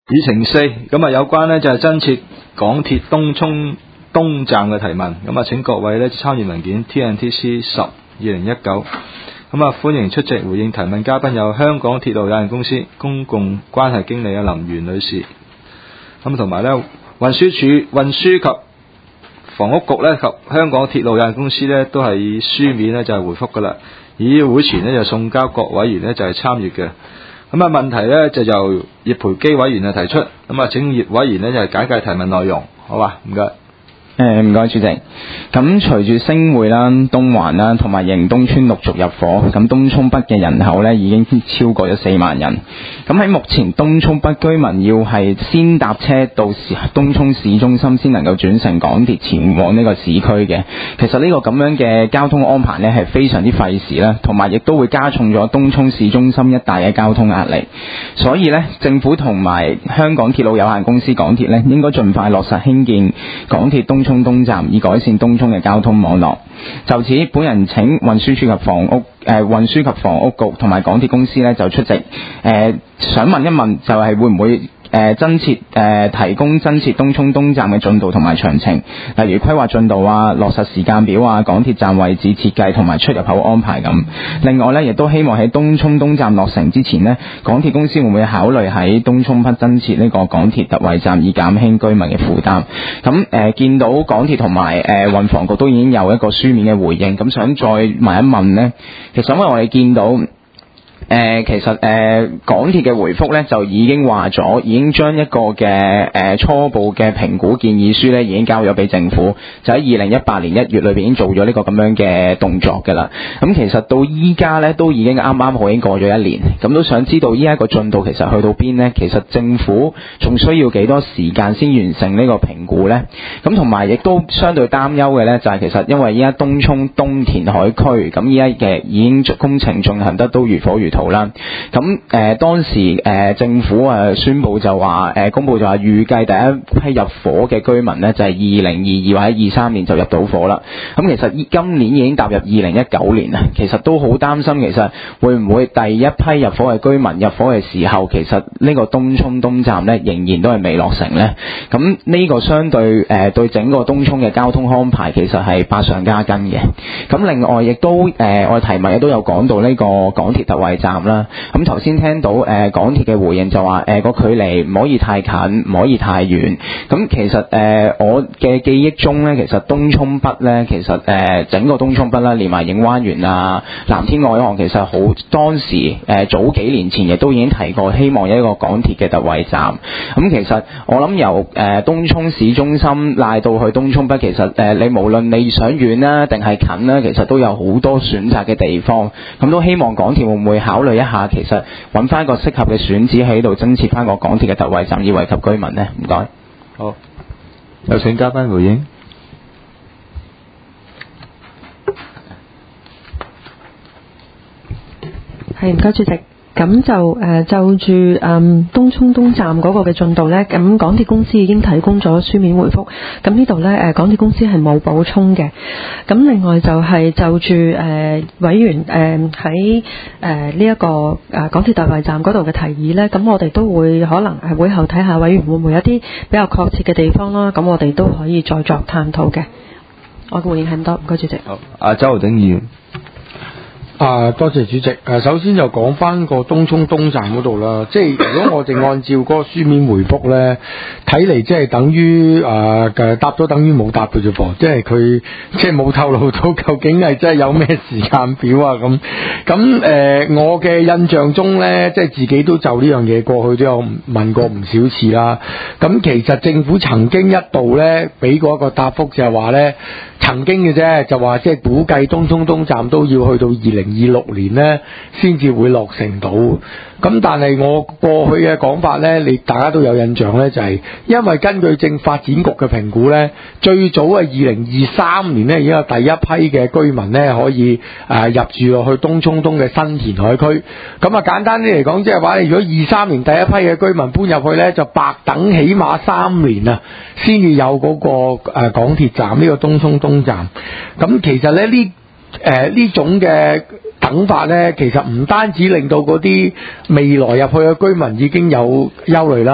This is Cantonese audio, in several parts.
議程4咁啊，有關呢就係增設港鐵東涌東站嘅提問，咁啊請各位呢參閱文件 TNTC 10/2019，咁啊歡迎出席回應提問嘉賓有香港鐵路有限公司公共關係經理林媛女士，咁同埋呢運輸及房屋局呢及香港鐵路有限公司呢都係以書面呢就係回覆噶啦，而會前呢就送交各委員呢就係參閱嘅。咁啊，問題呢就由葉培基委員提出，咁啊請葉委員呢就係簡介提問內容，好嘛？唔該。 唔該主席。咁隨住星匯啦、東環啦同埋迎東村陸續入伙，咁東涌北嘅人口呢已經超過咗4萬人。咁喺目前東涌北居民要係先搭車到東涌市中心先能夠轉乘港鐵前往呢個市區嘅。其實呢個咁樣嘅交通安排呢係非常之費時啦，同埋亦都會加重咗東涌市中心一帶嘅交通壓力。所以呢，政府同埋香港鐵路有限公司港鐵呢應該盡快落實興建港鐵東涌東站，以改善東涌嘅交通網絡。就此，本人請運輸及房屋局同埋港鐵公司呢就出席。想問一問，就係會唔會提供增設東涌東站嘅進度同埋詳情，例如規劃進度啊、落實時間表啊、港鐵站位置設計同埋出入口安排咁。另外呢，亦都希望喺東涌東站落成之前呢，港鐵公司會唔會考慮喺東涌北增設呢個港鐵特惠站，以減輕居民嘅負擔？咁見到港鐵同埋運房局都已經有一個書面嘅回應，咁想再問一問呢，其實因為我哋見到港鐵嘅回覆咧就已經話咗，已經將一個嘅初步嘅評估建議書咧已經交咗俾政府，就喺2018年1月裏邊已經做咗呢個咁樣嘅動作㗎啦。咁其實到依家咧都已經啱啱好已經過咗1年，咁都想知道依家個進度其實去到邊呢？其實政府仲需要幾多時間先完成呢個評估呢？咁同埋亦都相對擔憂嘅咧就係其實因為依家東涌東填海區咁依家嘅已經工程進行得都如火如荼啦。咁當時政府宣布就話公佈就話預計第一批入伙嘅居民呢，就係2022或者23年就入到伙啦。咁其實今年已經踏入2019年啦，其實都好擔心其實會唔會第一批入伙嘅居民入伙嘅時候，其實呢個東涌東站呢仍然都係未落成呢。咁呢個相對對整個東涌嘅交通安排其實係百上加斤嘅。咁另外亦都我哋提問亦都有講到呢個港鐵特惠站啦。咁頭先聽到港鐵嘅回應就話個距離唔可以太近，唔可以太遠。咁其實我嘅記憶中呢，其實東涌北呢，其實整個東涌北啦，連埋影灣園啊、藍天愛岸，其實好當時早幾年前亦都已經提過，希望有一個港鐵嘅特惠站。咁其實我諗由東涌市中心賴到去東涌北，其實你無論你想遠啦定係近啦，其實都有好多選擇嘅地方。咁都希望港鐵會唔會考慮一下，其實揾翻個適合嘅選址喺度增設翻個港鐵嘅特惠站，以惠及居民呢？唔該。 好，有請嘉賓回應。 係，唔該主席。咁就住東涌東站嗰個嘅進度呢，咁港鐵公司已經提供咗書面回覆。咁呢度呢，港鐵公司係冇補充嘅。咁另外就係就住委員喺呢一個港鐵特惠站嗰度嘅提議呢，咁我哋都會可能係會後睇下委員會唔會有啲比較確切嘅地方啦。咁我哋都可以再作探討嘅。我嘅回應係咁多，唔該主席。 好，周浩鼎議員。 多謝主席。首先就講翻個東涌東站嗰度啦，即係如果我哋按照嗰個書面回覆咧，睇嚟即係等於答咗等於冇答嘅啫噃，即係佢即係冇透露到究竟係真係有咩時間表啊咁。我嘅印象中咧，即係自己都就呢樣嘢過去都有問過唔少次啦。咁其實政府曾經一度咧俾過一個答覆，就係話咧曾經嘅啫，就話即係估計東涌東站都要去到2026年呢先至會落成到。咁但係我過去嘅講法呢，大家都有印象呢，就係因為根據政發展局嘅評估呢，最早係2023年呢已經有第一批嘅居民呢可以入住落去東涌東嘅新填海區。咁簡單啲嚟講，即係話如果23年第一批嘅居民搬入去呢，就白等起碼3年啊，先至有嗰個港鐵站呢個東涌東站。咁其實呢呢種嘅等法呢，其實唔單止令到嗰啲未來入去嘅居民已經有憂慮啦，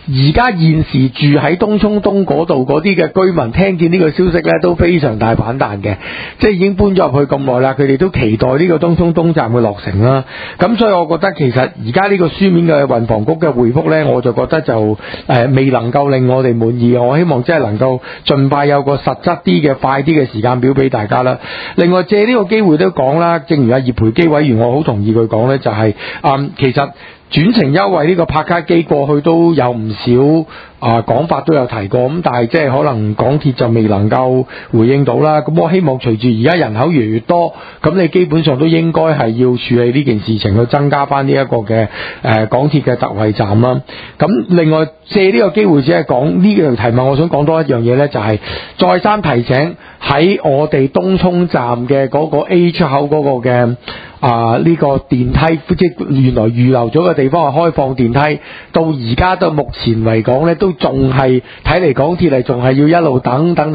而家現時住喺東涌東嗰度嗰啲嘅居民聽見呢個消息咧都非常大反彈嘅，即係已經搬咗入去咁耐啦，佢哋都期待呢個東涌東站嘅落成啦。咁所以我覺得其實而家呢個書面嘅運房局嘅回覆咧，我就覺得就未能夠令我哋滿意。我希望即係能夠盡快有個實質啲嘅快啲嘅時間表俾大家啦。另外借呢個機會都講啦，正如阿葉培基委員，我好同意佢講咧，就係其實轉乘優惠呢個拍卡機過去都有唔少講法都有提過，咁但係即係可能港鐵就未能夠回應到啦。咁我希望隨住而家人口越嚟越多，咁你基本上都應該係要處理呢件事情，去增加翻呢一個嘅港鐵嘅特惠站啦。咁另外借呢個機會只係講呢個提問，我想講多一樣嘢呢，就係再三提醒喺我哋東涌站嘅嗰個 A 出口嗰個嘅呢個電梯，即係原來預留咗嘅地方係開放電梯，到而家到目前嚟講呢，都仲係睇嚟港鐵係仲係要一路等到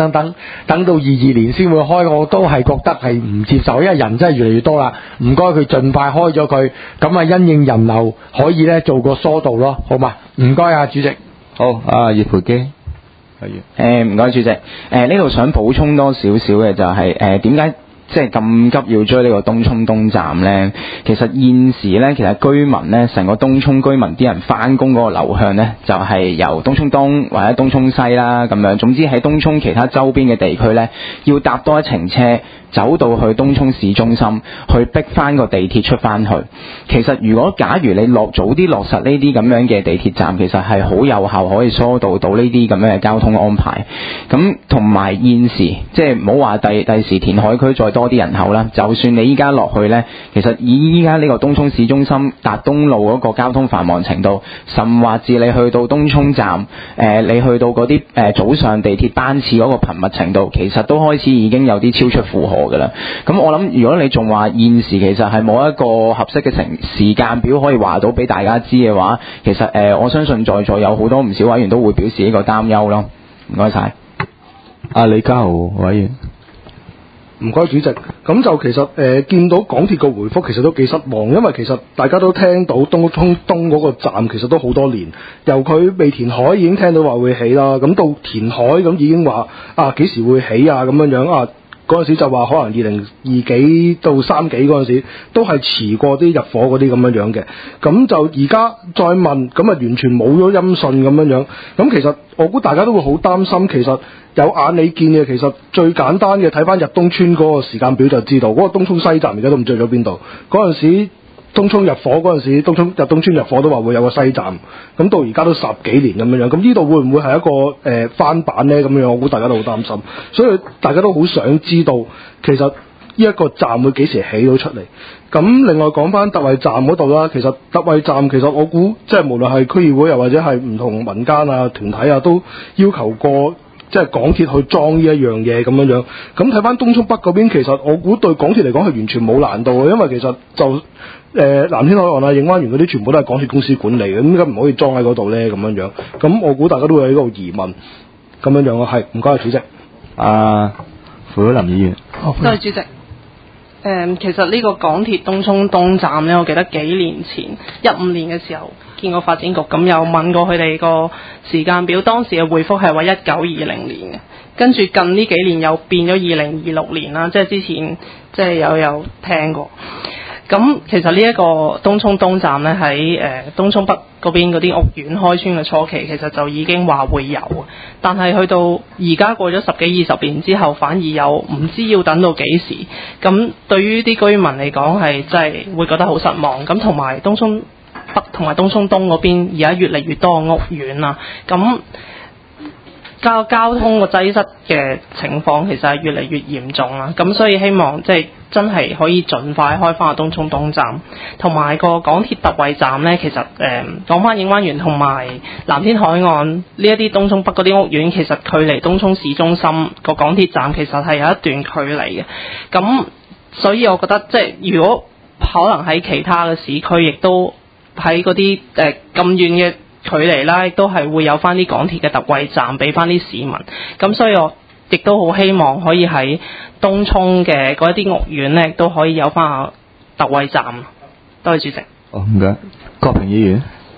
22年先會開，我都係覺得係唔接受，因為人真係越嚟越多啦。唔該佢盡快開咗佢，咁因應人流可以呢做個疏導咯，好嘛？唔該啊，主席。 好，葉培基。 唔該主席。呢度想補充多少少嘅就係點解即係咁急要追呢個東涌東站呢？其實現時呢，其實居民呢，成個東涌居民啲人返工嗰個流向呢，就係由東涌東或者東涌西啦咁樣。總之喺東涌其他周邊嘅地區呢，要搭多一程車走到去東涌市中心，去逼翻個地鐵出翻去。其實如果假如你早啲落實呢啲咁樣嘅地鐵站，其實係好有效可以疏導到呢啲咁樣嘅交通安排。咁同埋現時即係唔好話第時填海區再多啲人口啦，就算你依家落去呢，其實以依家呢個東涌市中心達東路嗰個交通繁忙程度，甚或至你去到東涌站，你去到嗰啲早上地鐵班次嗰個頻密程度，其實都開始已經有啲超出負荷㗎啦。咁我諗如果你仲話現時其實係冇一個合適嘅時間表可以話到俾大家知嘅話，其實我相信在座有好多唔少委員都會表示呢個擔憂咯。唔該晒。 李家豪委員。 唔該主席，咁就其實見到港鐵個回覆其實都幾失望，因為其實大家都聽到東涌東嗰個站其實都好多年，由佢未填海已經聽到話會起啦，咁到填海咁已經話幾時會起啊咁樣啊。嗰陣時就話可能2020幾到3幾嗰陣時都係遲過啲入伙嗰啲咁樣嘅，咁就而家再問，咁完全冇咗音訊咁樣，咁其實我估大家都會好擔心，其實有眼你見嘅，其實最簡單嘅睇翻入東村嗰個時間表就知道，嗰個東涌西站而家都唔知去咗邊度，嗰陣時東涌入伙嗰陣時，東涌入伙都話會有個西站，咁到而家都10幾年咁樣，咁呢度會唔會係一個翻版呢？咁樣我估大家都好擔心，所以大家都好想知道其實呢一個站會幾時起到出嚟。咁另外講翻特惠站嗰度啦，其實特惠站其實我估即係無論係區議會又或者係唔同民間啊團體啊都要求過。即係港鐵去裝呢一樣嘢咁樣，咁睇翻東涌北嗰邊，其實我估對港鐵嚟講係完全冇難度嘅，因為其實就藍天海岸啊、映灣園嗰啲全部都係港鐵公司管理嘅，咁點解唔可以裝喺嗰度咧？咁樣，咁我估大家都會有呢個疑問咁樣咯。係，唔該主席。 傅曉林議員。 多謝主席。其實呢個港鐵東涌東站呢，我記得幾年前15年嘅時候見過發展局，咁有問過佢哋個時間表，當時嘅回覆係話1920年嘅，跟住近呢幾年又變咗2026年啦，即係之前即係有聽過。咁其實呢一個東涌東站呢，喺東涌北嗰邊嗰啲屋苑開村嘅初期，其實就已經話會有，但係去到而家過咗10幾20年之後，反而又唔知要等到幾時。咁對於啲居民嚟講係真係會覺得好失望。咁同埋東涌北同埋東涌東嗰邊而家越嚟越多嘅屋苑啦，咁交通個擠塞嘅情況其實係越嚟越嚴重啦。咁所以希望即係真係可以盡快開翻個東涌東站，同埋個港鐵特惠站呢。其實講翻映灣園同埋藍天海岸呢一啲東涌北嗰啲屋苑，其實距離東涌市中心個港鐵站其實係有一段距離嘅。咁所以我覺得即係如果可能喺其他嘅市區，亦都喺嗰啲咁遠嘅距離啦，亦都係會有翻啲港鐵嘅特惠站俾翻啲市民。咁所以我亦都好希望可以喺東涌嘅嗰一啲屋苑呢，都可以有翻特惠站。多謝主席。 唔該。郭平議員。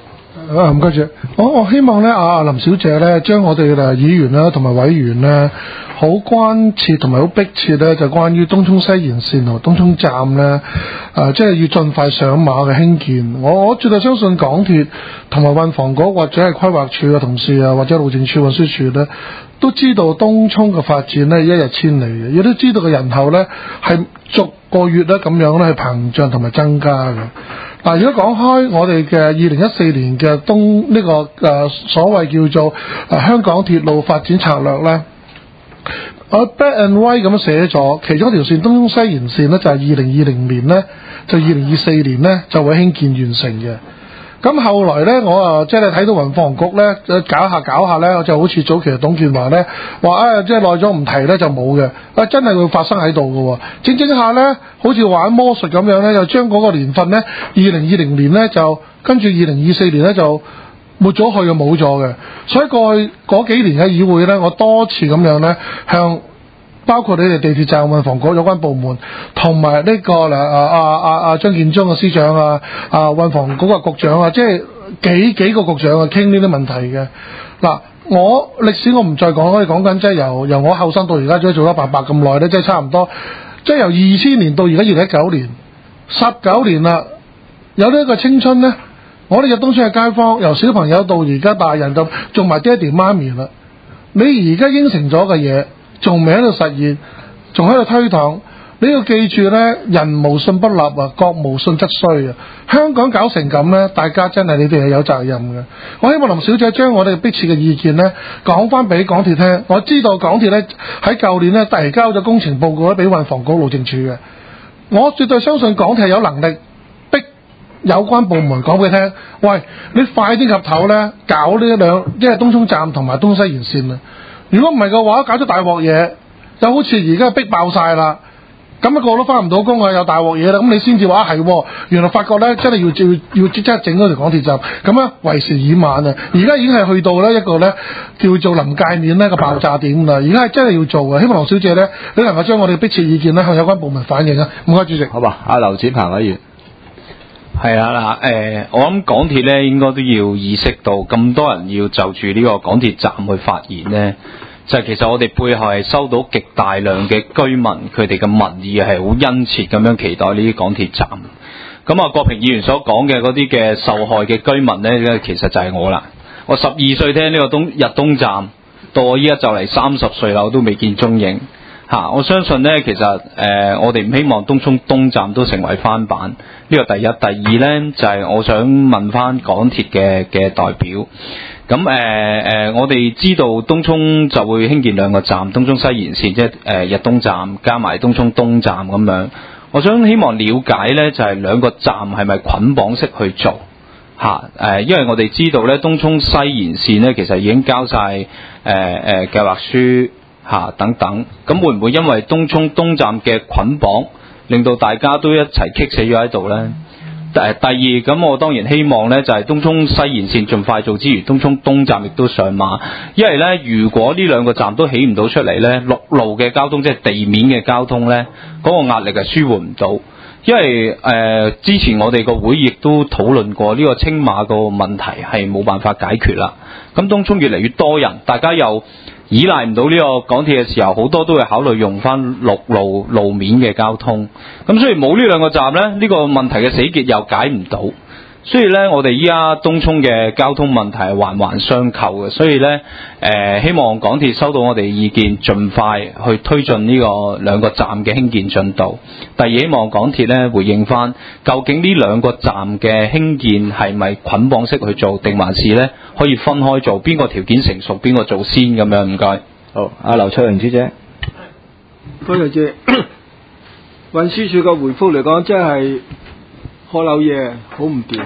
唔該住。我希望咧，林小姐咧，將我哋議員啦同埋委員咧，好關切同埋好迫切咧，就關於東涌西延線同東涌站咧，即係要盡快上馬嘅興建。我絕對相信港鐵同埋運房局或者係規劃署嘅同事啊，或者路政署、運輸署咧，都知道東涌嘅發展咧一日千里嘅，亦都知道嘅人口咧係逐個月咧咁樣咧係膨脹同埋增加嘅。嗱，如果講開我哋嘅2014年嘅所謂叫做香港鐵路發展策略咧，我 black and white 咁樣寫咗，其中一條線東涌西延線咧就係2020年咧，就2024年咧就會興建完成嘅。咁後來咧，我即係睇到運房局咧搞下咧，就好似早期董建華咧話即係耐咗唔提咧就冇嘅，真係會發生喺度嘅。整下咧，好似玩魔術咁樣咧，就將嗰個年份咧2020年咧就跟住2024年咧就抹咗去嘅，冇咗嘅。所以過去嗰幾年嘅議會咧，我多次咁樣咧向包括你哋地鐵站運房局有關部門，同埋呢個張建宗嘅司長運房局嘅局長即係幾個局長傾呢啲問題嘅。嗱，我歷史我唔再講，可以講緊即係由我後生到而家做咗伯咁耐咧，即係差唔多，即係由2000年到而家2019年，19年啦，有呢一個青春咧，我哋嘅東涌嘅街坊，由小朋友到而家大人就做埋爹哋媽咪啦。你而家應承咗嘅嘢，仲未喺度實現，仲喺度推搪。你要記住呢，人無信不立國無信則衰。香港搞成咁呢，大家真係你哋係有責任嘅。我希望林小姐將我哋迫切嘅意見呢講翻俾港鐵聽。我知道港鐵呢喺舊年呢提交咗工程報告俾運房局路政署嘅。我絕對相信港鐵係有能力逼有關部門講俾佢聽，喂，你快啲入頭呢搞呢即係東涌站同埋東西延線啊！如果唔係嘅話，搞咗大鑊嘢，就好似而家逼爆晒啦，咁個個都翻唔到工啊，有大鑊嘢啦，咁你先至話係，原來發覺咧真係要即刻整嗰條港鐵站，咁啊為時已晚啊！而家已經係去到咧一個咧叫做臨界面咧個爆炸點啦，而家係真係要做嘅。希望黃小姐咧，你能夠將我哋迫切意見咧向有關部門反映啊！唔該，主席。 好吧，劉展鵬委員。 係啊嗱，我諗港鐵咧應該都要意識到，咁多人要就住呢個港鐵站去發言呢，就係其實我哋背後係收到極大量嘅居民，佢哋嘅民意係好殷切咁樣期待呢啲港鐵站。咁啊，國平議員所講嘅嗰啲嘅受害嘅居民呢，其實就係我啦。我12歲聽呢個日東站，到我依家就嚟30歲啦，我都未見蹤影。我相信呢，其實我哋唔希望東涌東站都成為翻版。呢個第一，第二呢，就係我想問翻港鐵嘅代表。咁我哋知道東涌就會興建兩個站，東涌西延線即係日東站加埋東涌東站咁樣。我想希望了解呢，就係兩個站係咪捆綁式去做因為我哋知道呢，東涌西延線呢，其實已經交晒計劃書等等。咁會唔會因為東涌東站嘅捆綁，令到大家都一齊棘死咗喺度呢？第二，咁我當然希望呢，就係東涌西延線盡快做之餘，東涌東站亦都上馬。因為呢，如果呢兩個站都起唔到出嚟呢，陸路嘅交通即係地面嘅交通呢，嗰個壓力係舒緩唔到。因為之前我哋個會亦都討論過呢個青馬個問題係冇辦法解決啦。咁東涌越嚟越多人，大家又依賴唔到呢個港鐵嘅時候，好多都會考慮用翻陸路路面嘅交通。咁所以冇呢兩個站呢，呢個問題嘅死結又解唔到。所以呢，我哋依家東涌嘅交通問題係環環相扣嘅。所以呢，希望港鐵收到我哋嘅意見，盡快去推進呢個兩個站嘅興建進度。第二，希望港鐵呢回應翻，究竟呢兩個站嘅興建係咪捆綁式去做，定還是呢可以分開做？邊個條件成熟，邊個做先咁樣？唔該。 好，阿劉翠玲小姐。 多謝姐。運輸署嘅回覆嚟講，真係學漏嘢，好唔掂。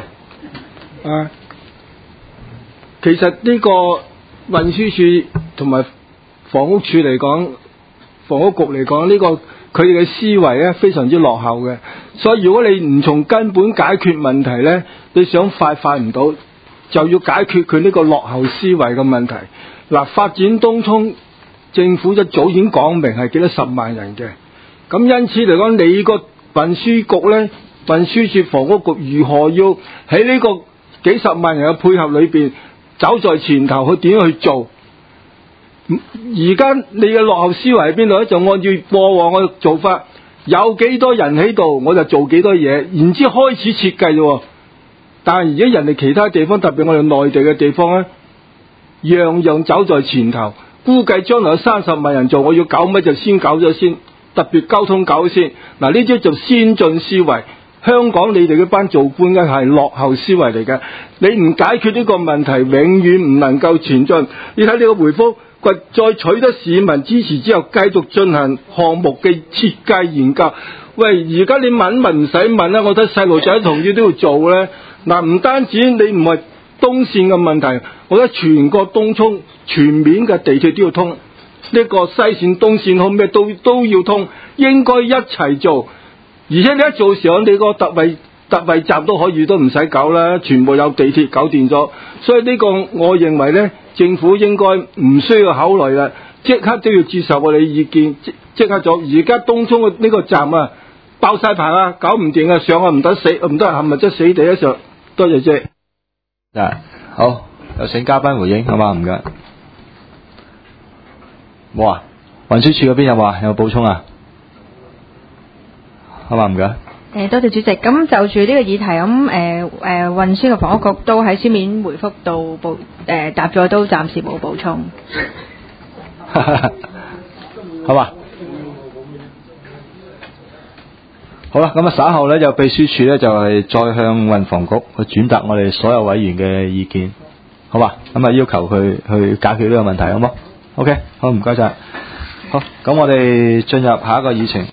其實呢個運輸署同埋房屋署嚟講，房屋局嚟講，呢個佢哋嘅思維咧非常之落後嘅。所以如果你唔從根本解決問題咧，你想快唔到，就要解決佢呢個落後思維嘅問題。嗱，發展東涌，政府一早已經講明係幾多10萬人嘅。咁因此嚟講，你個運輸局咧，運輸署房屋局如何要喺呢個幾十萬人嘅配合裏邊走在前頭，去點樣去做？而家你嘅落後思維喺邊度咧？就按照過往嘅做法，有幾多人喺度，我就做幾多嘢，然之後開始設計啫。但係而家人哋其他地方，特別我哋內地嘅地方咧，樣樣走在前頭。估計將來有30萬人做，我要搞乜就先搞咗先，特別交通搞先。嗱，呢啲就先進思維。香港你哋嗰班做官嘅係落後思維嚟嘅，你唔解決呢個問題，永遠唔能夠前進。你睇你個回覆，佢再取得市民支持之後，繼續進行項目嘅設計研究。喂，而家你問唔使問啦，我睇細路仔同意都要做咧。嗱，唔單止你唔係東線嘅問題，我覺得全個東涌全面嘅地鐵都要通，呢個西線、東線好咩都要通，應該一齊做。而且你一做時候，你個特惠站都可以都唔使搞啦，全部有地鐵搞掂咗。所以呢個我認為呢，政府應該唔需要考慮啦，即刻都要接受我哋意見，即刻做。而家東涌嘅呢個站啊，爆晒棚啊，搞唔掂啊，上啊唔得死，唔得係咪即係死地一上？多謝啫。 好，有請嘉賓回應，好嘛？唔該。冇啊，運輸署嗰邊有冇啊？有冇補充啊？好嘛？唔該。 多謝主席。咁就住呢個議題，咁運輸及房屋局都喺書面回覆度答咗，都暫時冇補充。 好嘛？好啦，咁啊稍後咧就秘書處咧就係再向運房局去轉達我哋所有委員嘅意見，好嘛？咁啊要求佢去解決呢個問題，好冇？OK， 好，唔該晒。好，咁我哋進入下一個議程。